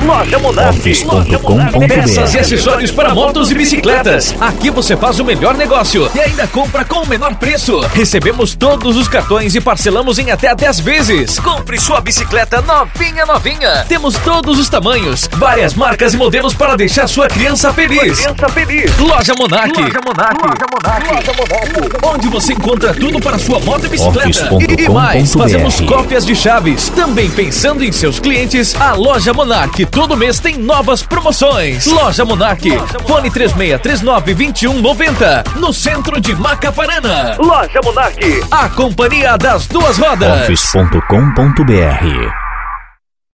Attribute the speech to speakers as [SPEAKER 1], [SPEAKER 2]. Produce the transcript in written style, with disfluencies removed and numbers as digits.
[SPEAKER 1] Loja Monark. Peças e acessórios para motos e bicicletas. Aqui você faz o melhor negócio e ainda compra com o menor preço. Recebemos todos os cartões e parcelamos em até 10 vezes. Compre sua bicicleta novinha. Temos todos os tamanhos, várias marcas e modelos para deixar sua criança feliz. Loja Monark. Onde você encontra tudo para sua moto e bicicleta. E mais, fazemos cópias de chaves. Também pensando em seus clientes, a Loja Monark todo mês tem novas promoções. Loja Monark. Fone 3639-2190, no centro de Macaparana. Loja Monark. A companhia das duas rodas.
[SPEAKER 2] Office.com.br